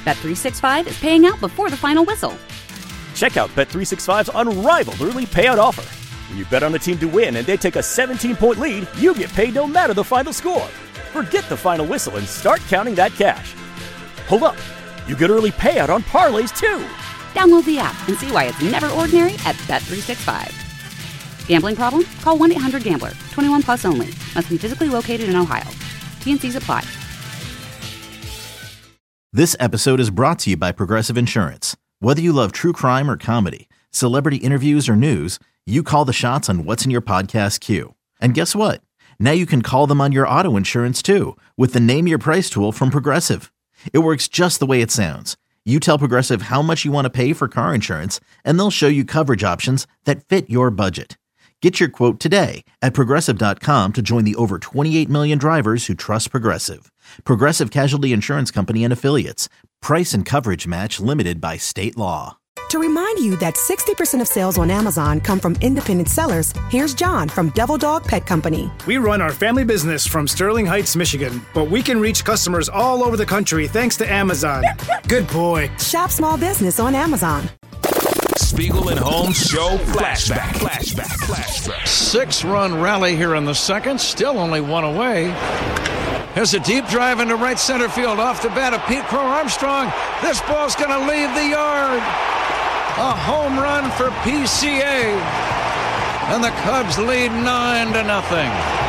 Bet365 is paying out before the final whistle. Check out Bet365's unrivaled early payout offer. When you bet on a team to win and they take a 17-point lead, you get paid no matter the final score. Forget the final whistle and start counting that cash. Hold up. You get early payout on parlays, too. Download the app and see why it's never ordinary at Bet365. Gambling problem? Call 1-800-GAMBLER. 21 plus only. Must be physically located in Ohio. T&Cs apply. This episode is brought to you by Progressive Insurance. Whether you love true crime or comedy, celebrity interviews or news, you call the shots on what's in your podcast queue. And guess what? Now you can call them on your auto insurance too with the Name Your Price tool from Progressive. It works just the way it sounds. You tell Progressive how much you want to pay for car insurance, and they'll show you coverage options that fit your budget. Get your quote today at Progressive.com to join the over 28 million drivers who trust Progressive. Progressive Casualty Insurance Company and Affiliates. Price and coverage match limited by state law. To remind you that 60% of sales on Amazon come from independent sellers, here's John from Devil Dog Pet Company. We run our family business from Sterling Heights, Michigan, but we can reach customers all over the country thanks to Amazon. Good boy. Shop small business on Amazon. Spiegel and Holmes Show Flashback. 6-run rally here in the second, still only one away. There's a deep drive into right center field off the bat of Pete Crow Armstrong. This ball's going to leave the yard. A home run for PCA. And the Cubs lead 9-0.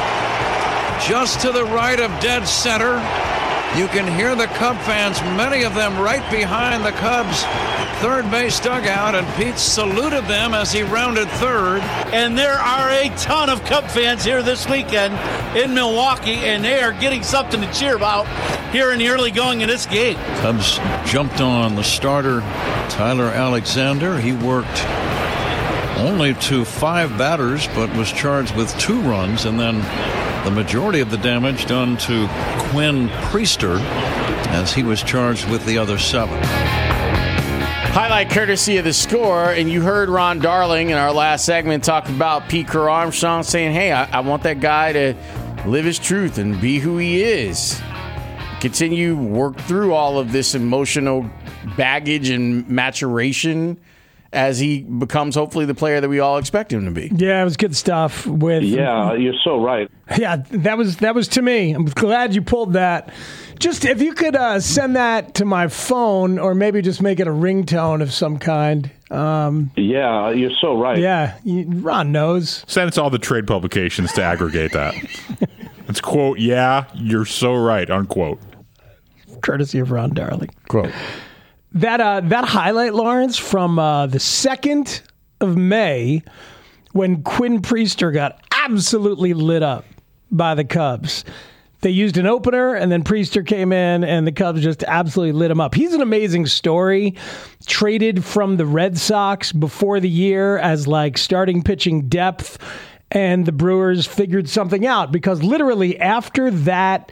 Just to the right of dead center, you can hear the Cub fans, many of them right behind the Cubs' third base dugout, and Pete saluted them as he rounded third. And there are a ton of Cub fans here this weekend in Milwaukee, and they are getting something to cheer about here in the early going of this game. Cubs jumped on the starter, Tyler Alexander. He worked only to 5 batters, but was charged with 2 runs, and then the majority of the damage done to Quinn Priester, as he was charged with the other 7. Highlight courtesy of The Score, and you heard Ron Darling in our last segment talk about Pete Crow Armstrong saying, hey, I want that guy to live his truth and be who he is. Continue work through all of this emotional baggage and maturation as he becomes hopefully the player that we all expect him to be. Yeah, it was good stuff. Yeah, you're so right. Yeah, that was to me. I'm glad you pulled that. Just if you could send that to my phone, or maybe just make it a ringtone of some kind. Yeah, you're so right. Yeah, Ron knows. Send it to all the trade publications to aggregate that. It's quote, yeah, you're so right, unquote. Courtesy of Ron Darling. Quote. That highlight, Lawrence, from the 2nd of May, when Quinn Priester got absolutely lit up by the Cubs. They used an opener, and then Priester came in, and the Cubs just absolutely lit him up. He's an amazing story. Traded from the Red Sox before the year as like starting pitching depth, and the Brewers figured something out, because literally after that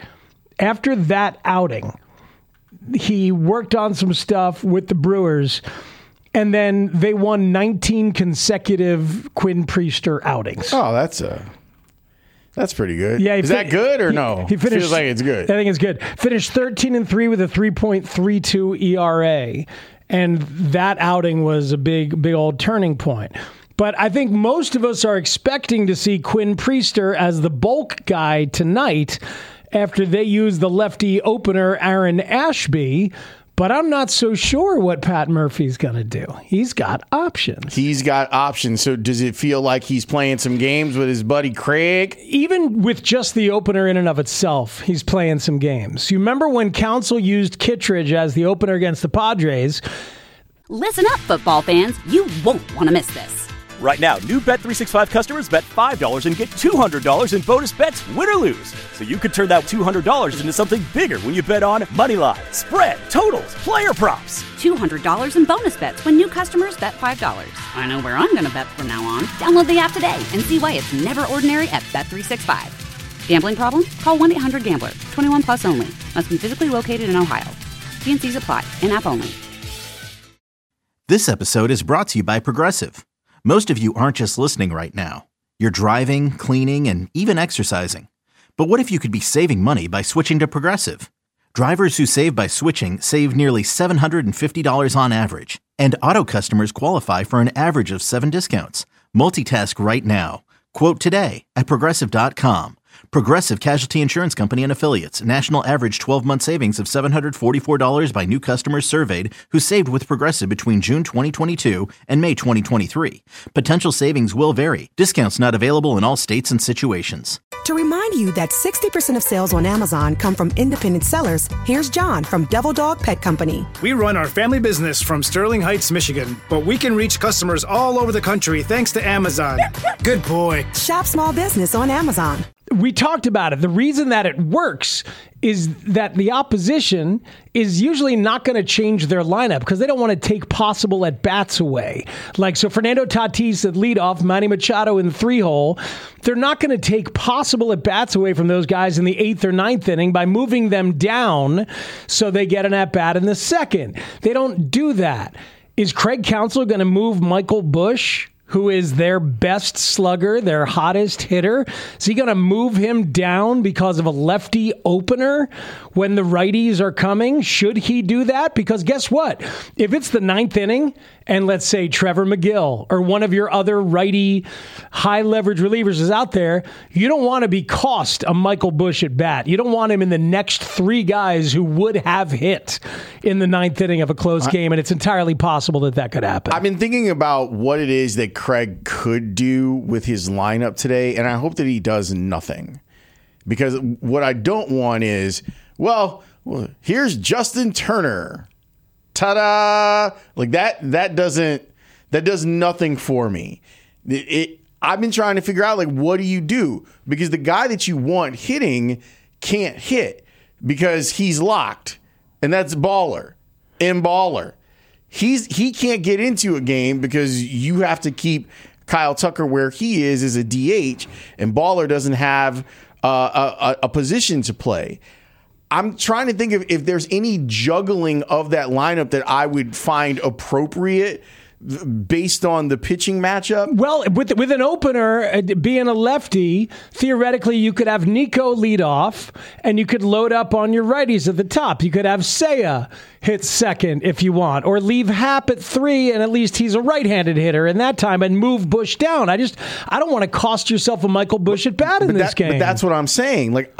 outing, he worked on some stuff with the Brewers, and then they won 19 consecutive Quinn Priester outings. Oh, that's pretty good. Yeah, is that good or no? He finished, feels like it's good. I think it's good. Finished 13-3 with a 3.32 ERA, and that outing was a big old turning point. But I think most of us are expecting to see Quinn Priester as the bulk guy tonight, after they use the lefty opener, Aaron Ashby. But I'm not so sure what Pat Murphy's going to do. He's got options. So does it feel like he's playing some games with his buddy Craig? Even with just the opener in and of itself, he's playing some games. You remember when Counsell used Kittredge as the opener against the Padres? Listen up, football fans. You won't want to miss this. Right now, new Bet365 customers bet $5 and get $200 in bonus bets, win or lose. So you could turn that $200 into something bigger when you bet on money line, spread, totals, player props. $200 in bonus bets when new customers bet $5. I know where I'm going to bet from now on. Download the app today and see why it's never ordinary at Bet365. Gambling problem? Call 1-800-GAMBLER. 21 plus only. Must be physically located in Ohio. T&Cs apply. In-app only. This episode is brought to you by Progressive. Most of you aren't just listening right now. You're driving, cleaning, and even exercising. But what if you could be saving money by switching to Progressive? Drivers who save by switching save nearly $750 on average. And auto customers qualify for an average of 7 discounts. Multitask right now. Quote today at Progressive.com. Progressive Casualty Insurance Company and Affiliates. National average 12-month savings of $744 by new customers surveyed who saved with Progressive between June 2022 and May 2023. Potential savings will vary. Discounts not available in all states and situations. To remind you that 60% of sales on Amazon come from independent sellers, here's John from Devil Dog Pet Company. We run our family business from Sterling Heights, Michigan, but we can reach customers all over the country thanks to Amazon. Good boy. Shop small business on Amazon. We talked about it. The reason that it works is that the opposition is usually not going to change their lineup because they don't want to take possible at-bats away. Like, so Fernando Tatis at leadoff, Manny Machado in the 3-hole. They're not going to take possible at-bats away from those guys in the 8th or 9th inning by moving them down so they get an at-bat in the 2nd. They don't do that. Is Craig Counsell going to move Michael Busch, who is their best slugger, their hottest hitter? Is he going to move him down because of a lefty opener when the righties are coming? Should he do that? Because guess what? If it's the 9th inning and let's say Trevor McGill or one of your other righty high leverage relievers is out there, you don't want to be cost a Michael Busch at bat. You don't want him in the next 3 guys who would have hit in the 9th inning of a close game, and it's entirely possible that that could happen. I've been thinking about what it is that Craig could do with his lineup today, and I hope that he does nothing. Because what I don't want is, well here's Justin Turner. Ta-da! Like that does nothing for me. I've been trying to figure out, like, what do you do? Because the guy that you want hitting can't hit because he's locked. And that's Baller. He can't get into a game because you have to keep Kyle Tucker where he is as a DH, and Baller doesn't have a position to play. I'm trying to think of if there's any juggling of that lineup that I would find appropriate based on the pitching matchup. Well, with an opener being a lefty, theoretically you could have Nico lead off, and you could load up on your righties at the top. You could have Seiya hit second if you want, or leave Happ at 3, and at least he's a right-handed hitter in that time, and move Busch down. I don't want to cost yourself a Michael Busch at bat in this game. But that's what I'm saying. Like,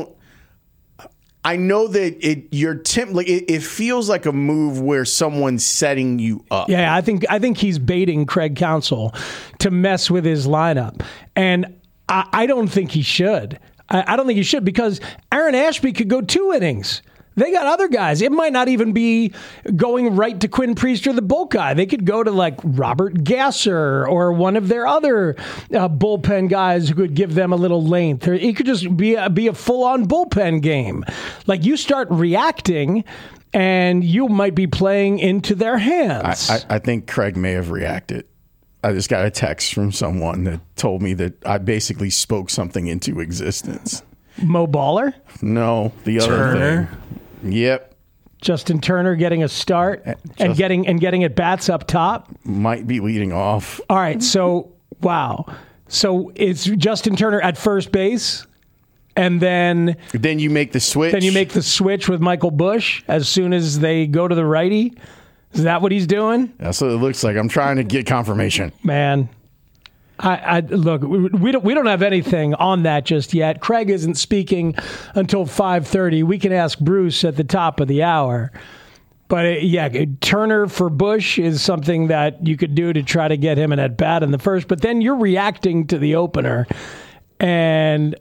I know that it feels like a move where someone's setting you up. Yeah, I think he's baiting Craig Counsell to mess with his lineup, and I don't think he should. I don't think he should, because Aaron Ashby could go 2 innings. They got other guys. It might not even be going right to Quinn Priester, the bulk guy. They could go to like Robert Gasser or one of their other bullpen guys who could give them a little length. Or it could just be a full-on bullpen game. Like, you start reacting, and you might be playing into their hands. I think Craig may have reacted. I just got a text from someone that told me that I basically spoke something into existence. Mo Baller? No, the other thing. Yep. Justin Turner getting a start and getting at bats up top. Might be leading off. All right, so wow. So it's Justin Turner at first base, and then you make the switch. Then you make the switch with Michael Busch as soon as they go to the righty. Is that what he's doing? That's what it looks like. I'm trying to get confirmation. Man. I look, we don't have anything on that just yet. Craig isn't speaking until 5:30. We can ask Bruce at the top of the hour. But Turner for Busch is something that you could do to try to get him an at bat in the first. But then you're reacting to the opener, and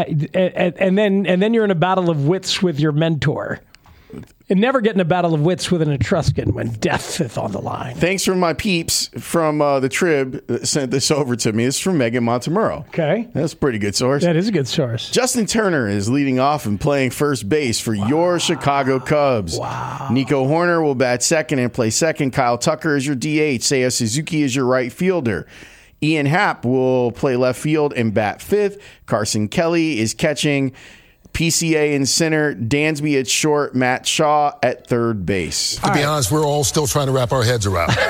then you're in a battle of wits with your mentor. And never get in a battle of wits with an Etruscan when death is on the line. Thanks for my peeps from the Trib that sent this over to me. It's from Megan Montemurro. Okay. That's a pretty good source. That is a good source. Justin Turner is leading off and playing first base for your Chicago Cubs. Wow. Nico Horner will bat second and play second. Kyle Tucker is your DH. Seiya Suzuki is your right fielder. Ian Happ will play left field and bat fifth. Carson Kelly is catching. PCA in center, Dansby at short, Matt Shaw at third base. To be honest, we're all still trying to wrap our heads around it.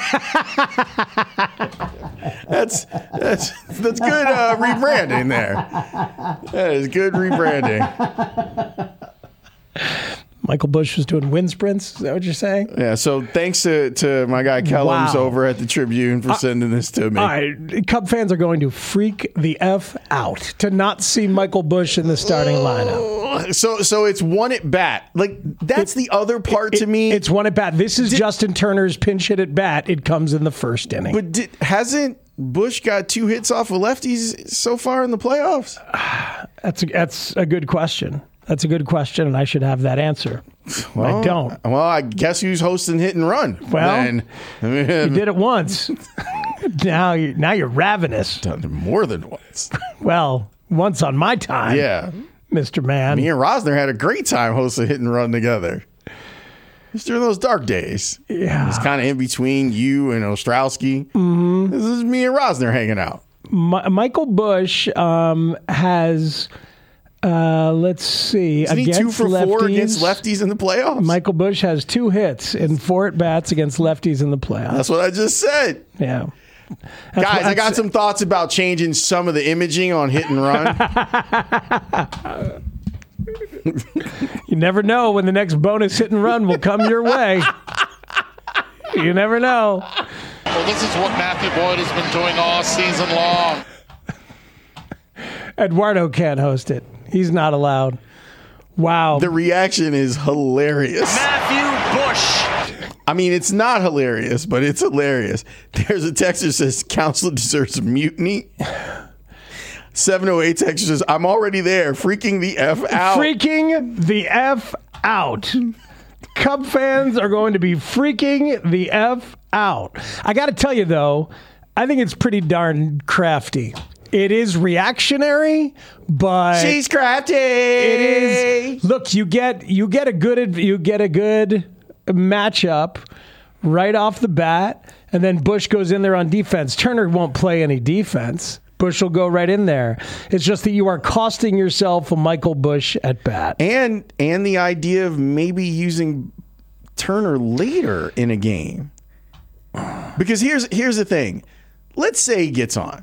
That's good rebranding there. That is good rebranding. Michael Busch was doing wind sprints. Is that what you're saying? Yeah, so thanks to my guy Kellums over at the Tribune for sending this to me. All right, Cub fans are going to freak the F out to not see Michael Busch in the starting lineup. So it's one at bat. Like, that's the other part to me. It's one at bat. This is Justin Turner's pinch hit at bat. It comes in the first inning. But hasn't Busch got 2 hits off of lefties so far in the playoffs? That's a good question. That's a good question, and I should have that answer. Well, I don't. Well, I guess who's hosting Hit and Run? Well, you did it once. now you're ravenous. Done it more than once. Well, once on my time. Yeah. Mr. Man. Me and Rosner had a great time hosting Hit and Run together. Just during those dark days. Yeah. It's kind of in between you and Ostrowski. Mm-hmm. This is me and Rosner hanging out. Michael Busch has... let's see. Isn't he 2 for 4 against lefties in the playoffs? Michael Busch has 2 hits in 4 at-bats against lefties in the playoffs. That's what I just said. Yeah. Guys, I got some thoughts about changing some of the imaging on Hit and Run. You never know when the next bonus Hit and Run will come your way. You never know. Well, this is what Matthew Boyd has been doing all season long. Eduardo can't host it. He's not allowed. Wow. The reaction is hilarious. Matthew Busch. I mean, it's not hilarious, but it's hilarious. There's a text that says, Council deserves a mutiny. 708 text says, I'm already there. Freaking the F out. Freaking the F out. Cub fans are going to be freaking the F out. I got to tell you, though, I think it's pretty darn crafty. It is reactionary, but she's crafty. It is. Look, you get a good matchup right off the bat, and then Busch goes in there on defense. Turner won't play any defense. Busch will go right in there. It's just that you are costing yourself a Michael Busch at bat, and the idea of maybe using Turner later in a game. Because here's the thing. Let's say he gets on.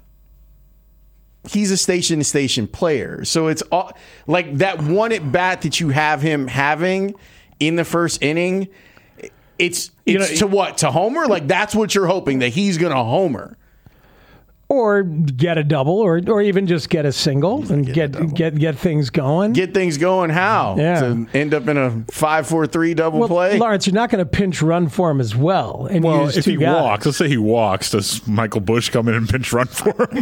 He's a station-to-station player. So it's all, like that one at bat that you have him having in the first inning. It's to what? To homer? Like that's what you're hoping, that he's going to homer. Or get a double, or even just get a single and get things going. Get things going how? Yeah. To end up in a 5-4-3 double play? Lawrence, you're not going to pinch run for him as well. And well, use if he guys. walks, let's say he walks, does Michael Busch come in and pinch run for him?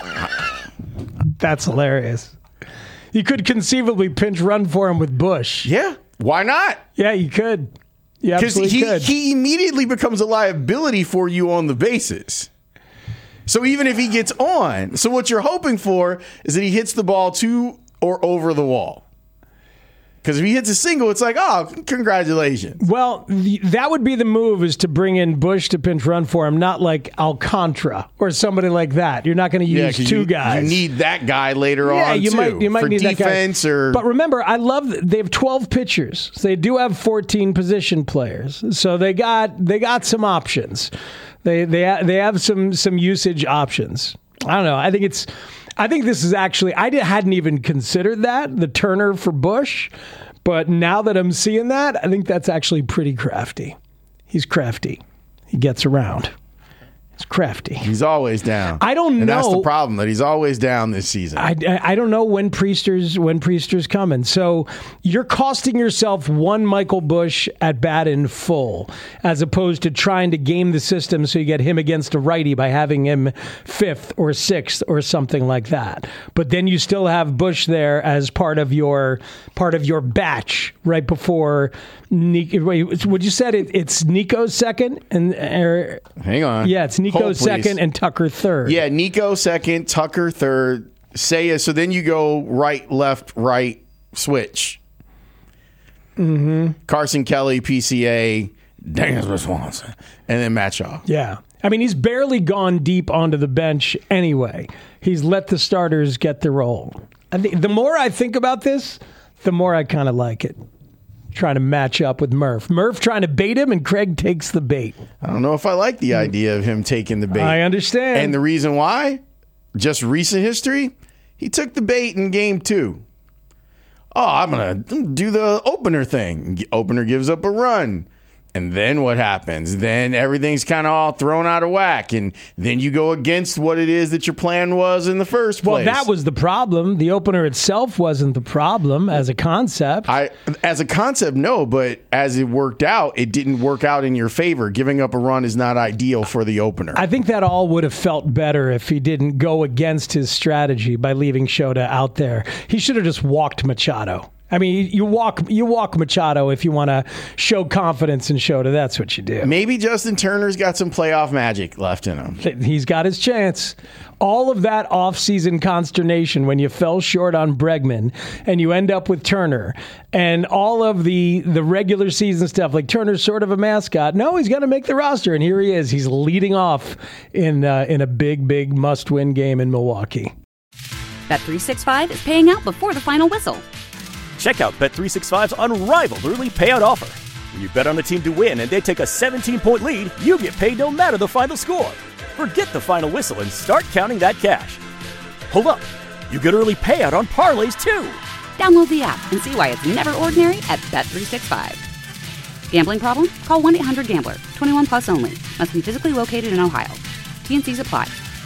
That's hilarious. You could conceivably pinch run for him with Busch. Yeah. Why not? Yeah, you could. You absolutely could. He immediately becomes a liability for you on the bases. So even if he gets on, so what you're hoping for is that he hits the ball to or over the wall. Because if he hits a single, it's like, oh, congratulations. Well, that would be the move, is to bring in Busch to pinch run for him, not like Alcantara or somebody like that. You're not going to use two guys. You need that guy later on, you might for need defense that guy. or. But remember, I love they have 12 pitchers. So they do have 14 position players, so they got some options. They have some usage options. I don't know. I think this is actually, I hadn't even considered that, the Turner for Busch, but now that I'm seeing that, I think that's actually pretty crafty. He's crafty. He gets around. He's crafty. He's always down. I don't know. And that's the problem, that he's always down this season. I don't know when Priester's coming. So you're costing yourself one Michael Busch at bat in full, as opposed to trying to game the system so you get him against a righty by having him 5th or 6th or something like that. But then you still have Busch there as part of your batch right before Nico. Would you said it's Nico's second and hang on. Yeah, it's Nico second and Tucker third. Yeah, Nico second, Tucker third, Seiya. So then you go right, left, right, switch. Mm-hmm. Carson Kelly, PCA, Dansby Swanson, and then Matt Shaw. Yeah. I mean, he's barely gone deep onto the bench anyway. He's let the starters get the role. I think the more I think about this, the more I kind of like it. Trying to match up with Murph. Murph trying to bait him, and Craig takes the bait. I don't know if I like the idea of him taking the bait. I understand. And the reason why, just recent history, he took the bait in game 2. oh, I'm going to do the opener thing. Opener gives up a run. And then what happens? Then everything's kind of all thrown out of whack. And then you go against what it is that your plan was in the first place. Well, that was the problem. The opener itself wasn't the problem as a concept. As a concept, no. But as it worked out, it didn't work out in your favor. Giving up a run is not ideal for the opener. I think that all would have felt better if he didn't go against his strategy by leaving Shota out there. He should have just walked Machado. I mean, you walk Machado if you want to show confidence in Shota. That's what you do. Maybe Justin Turner's got some playoff magic left in him. He's got his chance. All of that offseason consternation when you fell short on Bregman and you end up with Turner and all of the regular season stuff, like Turner's sort of a mascot. No, he's going to make the roster, and here he is. He's leading off in a big must-win game in Milwaukee. Bet365 is paying out before the final whistle. Check out Bet365's unrivaled early payout offer. When you bet on a team to win and they take a 17-point lead, you get paid no matter the final score. Forget the final whistle and start counting that cash. Hold up. You get early payout on parlays, too. Download the app and see why it's never ordinary at Bet365. Gambling problem? Call 1-800-GAMBLER. 21 plus only. Must be physically located in Ohio. T&Cs apply.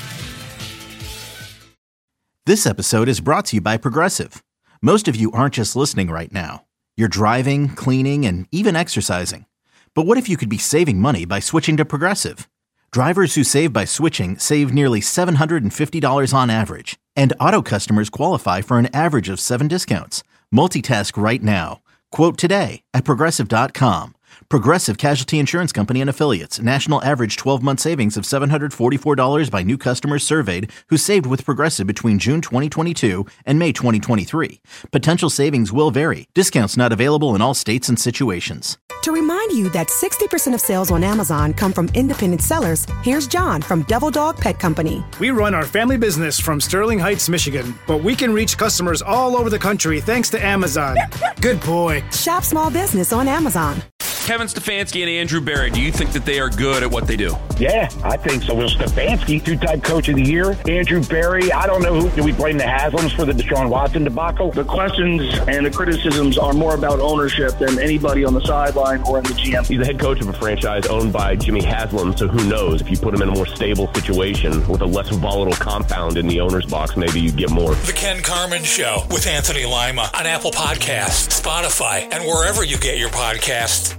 This episode is brought to you by Progressive. Most of you aren't just listening right now. You're driving, cleaning, and even exercising. But what if you could be saving money by switching to Progressive? Drivers who save by switching save nearly $750 on average. And auto customers qualify for an average of 7 discounts. Multitask right now. Quote today at Progressive.com. Progressive Casualty Insurance Company and Affiliates. National average 12-month savings of $744 by new customers surveyed who saved with Progressive between June 2022 and May 2023. Potential savings will vary. Discounts not available in all states and situations. To remind you that 60% of sales on Amazon come from independent sellers, here's John from Devil Dog Pet Company. We run our family business from Sterling Heights, Michigan, but we can reach customers all over the country thanks to Amazon. Good boy. Shop small business on Amazon. Kevin Stefanski and Andrew Berry, do you think that they are good at what they do? Yeah, I think so. Well, Stefanski, two-time coach of the year. Andrew Berry, I don't know who. Do we blame the Haslams for the Deshaun Watson debacle? The questions and the criticisms are more about ownership than anybody on the sideline or in the GM. He's the head coach of a franchise owned by Jimmy Haslam, so who knows? If you put him in a more stable situation with a less volatile compound in the owner's box, maybe you get more. The Ken Carman Show with Anthony Lima on Apple Podcasts, Spotify, and wherever you get your podcasts.